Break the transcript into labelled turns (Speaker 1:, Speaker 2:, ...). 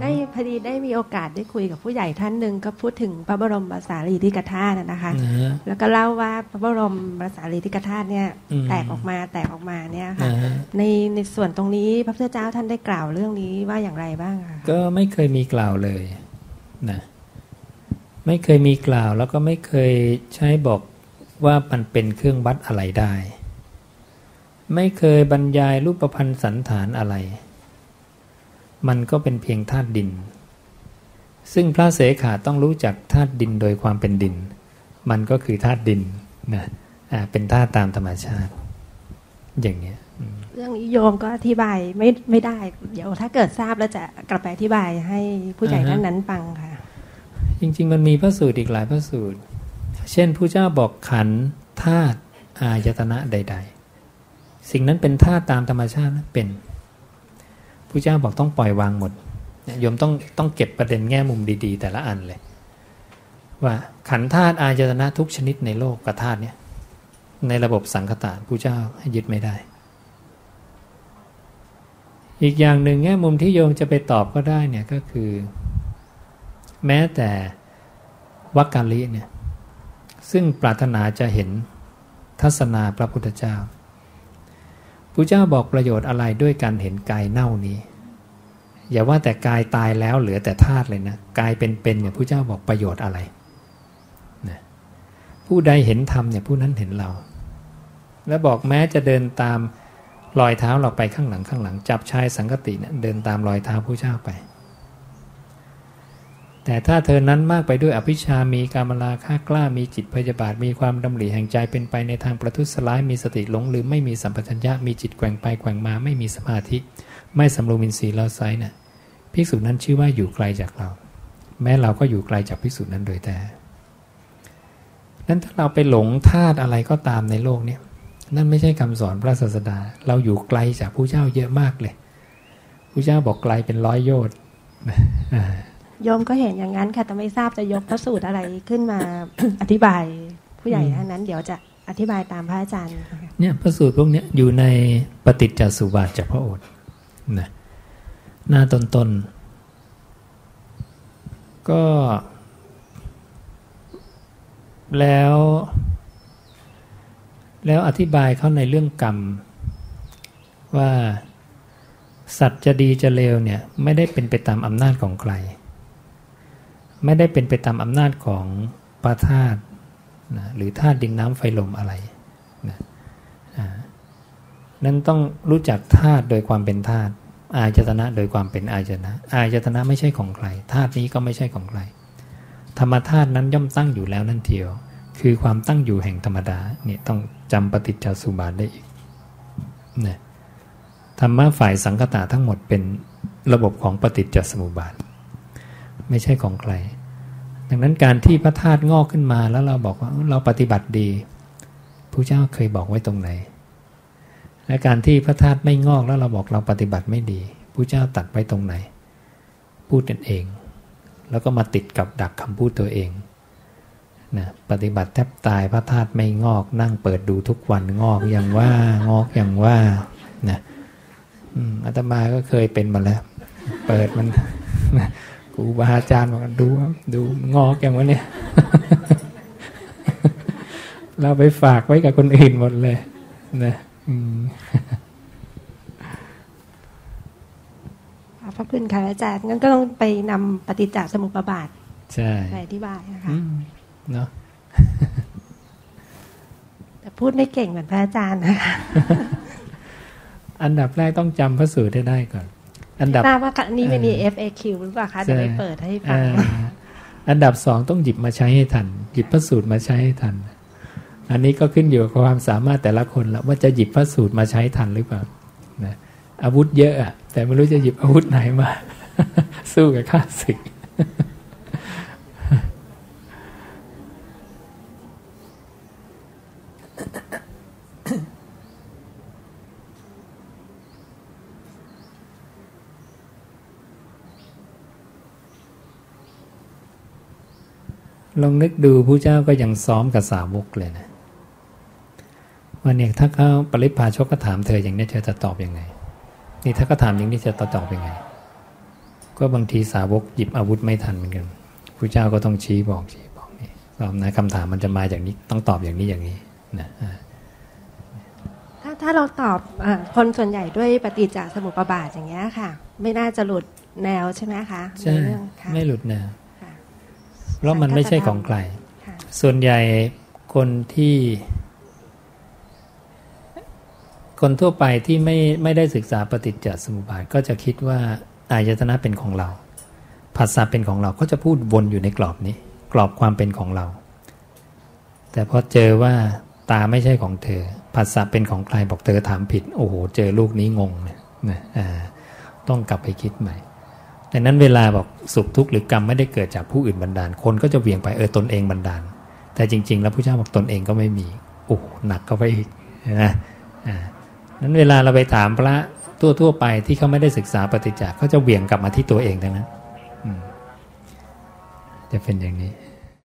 Speaker 1: ได้พอดีได้มีโอกาสได้คุยกับผู้ใหญ่ท่านหนึ่งก็พูดถึงพระบรมสารีริกธาตุนะคะแล้วก็เล่าว่าพระบรมสารีริกธาตุเนี่ยแตกออกมาเนี่ยค่ะในส่วนตรงนี้พระพุทธเจ้าท่านได้กล่าวเรื่องนี้ว่าอย่างไรบ้างคะ
Speaker 2: ก็ไม่เคยมีกล่าวเลยนะไม่เคยมีกล่าวแล้วก็ไม่เคยใช้บอกว่ามันเป็นเครื่องวัดอะไรได้ไม่เคยบรรยายรูปพรรณสันฐานอะไรมันก็เป็นเพียงธาตุดินซึ่งพระเสขะต้องรู้จักธาตุดินโดยความเป็นดินมันก็คือธาตุดินนะเป็นธาตุตามธรรมชาติอย่างนี้
Speaker 1: เรื่องนี้โยมก็อธิบายไม่ได้เดี๋ยวถ้าเกิดทราบแล้วจะกลับไปอธิบายให้ผู้ใหญ่ท่านนั้นฟังค่ะ
Speaker 2: จริงๆมันมีพระสูตรอีกหลายพระสูตรเช่นพระเจ้าบอกขันธ์ธาตุอายตนะใดๆสิ่งนั้นเป็นธาตุตามธรรมชาติเป็นพระเจ้าบอกต้องปล่อยวางหมดโยมต้องเก็บประเด็นแง่มุมดีๆแต่ละอันเลยว่าขันธ์ธาตุอายตนะทุกชนิดในโลกกับธาตุเนี่ยในระบบสังคตะพระเจ้าให้ยึดไม่ได้อีกอย่างหนึ่งแง่มุมที่โยมจะไปตอบก็ได้เนี่ยก็คือแม้แต่วักกาลิเนี่ยซึ่งปรารถนาจะเห็นทัศนาพระพุทธเจ้าพระเจ้าบอกประโยชน์อะไรด้วยการเห็นกายเน่านี้อย่าว่าแต่กายตายแล้วเหลือแต่ธาตุเลยนะกายเป็นๆเนี่ยพระเจ้าบอกประโยชน์อะไรนะผู้ใดเห็นธรรมเนี่ยผู้นั้นเห็นเราแล้วบอกแม้จะเดินตามรอยเท้าเราไปข้างหลังจับชายสังคติเนี่ยเดินตามรอยเท้าพระเจ้าไปแต่ถ้าเธอนั้นมากไปด้วยอภิชามีกามราคะกล้ามีจิตพยาบาทมีความดำริแห่งใจเป็นไปในทางประทุษร้ายมีสติหลงลืมไม่มีสัมปชัญญะมีจิตแกว่งไปแกว่งมาไม่มีสมาธิไม่สำรวมอินทรีย์แล้วไซเนี่ยภิกษุนั้นชื่อว่าอยู่ไกลจากเราแม้เราก็อยู่ไกลจากภิกษุนั้นโดยแท้นั้นถ้าเราไปหลงธาตุอะไรก็ตามในโลกนี้นั่นไม่ใช่คำสอนพระศาสดาเราอยู่ไกลจากพระเจ้าเยอะมากเลยพระเจ้าบอกไกลเป็น100 โยชน์
Speaker 1: โยมก็เห็นอย่างนั้นค่ะแต่ไม่ทราบจะยกพระสูตรอะไรขึ้นมา อธิบายผู้ใหญ่ท่านนั้นเดี๋ยวจะอธิบายตามพระอาจารย์
Speaker 2: เนี่ยพระสูตรพวกนี้อยู่ในปฏิจจสุบาทจากพระโอษฐ์นะหน้าต้นๆก็แล้วอธิบายเขาในเรื่องกรรมว่าสัตว์จะดีจะเลวเนี่ยไม่ได้เป็นไปตามอำนาจของใครไม่ได้เป็นไปตามอำนาจของปธาตุนะหรือธาตุดินน้ำไฟลมอะไรนะนั้นต้องรู้จักธาตุโดยความเป็นธาตุอายตนะโดยความเป็นอายตนะอายตนะไม่ใช่ของใครธาตุนี้ก็ไม่ใช่ของใครธรรมธาตุนั้นย่อมตั้งอยู่แล้วนั่นเทียวคือความตั้งอยู่แห่งธรรมดาเนี่ยต้องจำปฏิจจสุบาทได้อีกนะธรรมะฝ่ายสังคตะทั้งหมดเป็นระบบของปฏิจจสมุปบาทไม่ใช่ของใครดังนั้นการที่พระธาตุงอกขึ้นมาแล้วเราบอกว่าเราปฏิบัติดีพระเจ้าเคยบอกไว้ตรงไหนและการที่พระธาตุไม่งอกแล้วเราบอกเราปฏิบัติไม่ดีพระเจ้าตัดไว้ตรงไหนพูดกันเองแล้วก็มาติดกับดักคำพูดตัวเองนะปฏิบัติแทบตายพระธาตุไม่งอกนั่งเปิดดูทุกวันงอกอย่างว่างอกอย่างว่านะอาตมาก็เคยเป็นมาแล้วเปิดมันครูบาอาจารย์บอกดูงอกอย่างวะเนี่ย เราไปฝากไว้กับคนอื่นหมดเลยนะ
Speaker 1: พระคุณค่ะอาจารย์งั้นก็ต้องไปนำปฏิจจสมุปบาท
Speaker 2: ใช่
Speaker 1: ไปอธิบายนะคะ
Speaker 2: เนาะ
Speaker 1: แต่พูดไม่เก่งเหมือนพระอาจารย์นะคะ
Speaker 2: อันดับแรกต้องจำพระสูตรให้ได้ก่อนอันดับ
Speaker 1: ทราบว่านี่ไม่มี FAQ หรือเปล่าคะจะไปเปิดให้ฟัง
Speaker 2: อันดับ2ต้องหยิบมาใช้ให้ทันหยิบพระสูตรมาใช้ให้ทันอันนี้ก็ขึ้นอยู่กับความสามารถแต่ละคนแล้วว่าจะหยิบพระสูตรมาใช้ทันหรือเปล่านะอาวุธเยอะอะแต่ไม่รู้จะหยิบอาวุธไหนมาสู้กับข้าศึกลองนึกดูพระเจ้าก็ยังซ้อมกับสาวกเลยนะว่าเนี่ยถ้าเขาปริพาชกก็ถามเธออย่างนี้เธอจะตอบยังไงนี่ถ้าเขาถามอย่างนี้จะตอบยังไงก็บางทีสาวกหยิบอาวุธไม่ทันเหมือนกันพระเจ้าก็ต้องชี้บอกนี่ตอบนะคำถามมันจะมาจากนี้ต้องตอบอย่างนี้อย่างนี้นะ
Speaker 1: ถ้าเราตอบคนส่วนใหญ่ด้วยปฏิจจสมุปบาทอย่างเงี้ยค่ะไม่น่าจะหลุดแนวใช่ไหมคะ
Speaker 2: ใช่ไม่หลุดแนวเพราะมันไม่ใช่ของใครส่วนใหญ่คนทั่วไปที่ไม่ได้ศึกษาปฏิจจสมุปบาทก็จะคิดว่าอายตนะเป็นของเราผัสสะเป็นของเราก็จะพูดวนอยู่ในกรอบนี้กรอบความเป็นของเราแต่พอเจอว่าตาไม่ใช่ของเธอผัสสะเป็นของใครบอกเธอถามผิดโอ้โหเจอลูกนี้งงนะต้องกลับไปคิดใหม่ดังนั้นเวลาบอกสุขทุกข์หรือกรรมไม่ได้เกิดจากผู้อื่นบันดาลคนก็จะเวียงไปตนเองบันดาลแต่จริงๆแล้วพระเจ้าบอกตนเองก็ไม่มีโอ้หนักเข้าไปอีกนะนั้นเวลาเราไปถามพระทั่วไปที่เขาไม่ได้ศึกษาปฏิจจ์เขาจะเวียงกลับมาที่ตัวเองทั้งนั้นจะเป็นอย่างนี้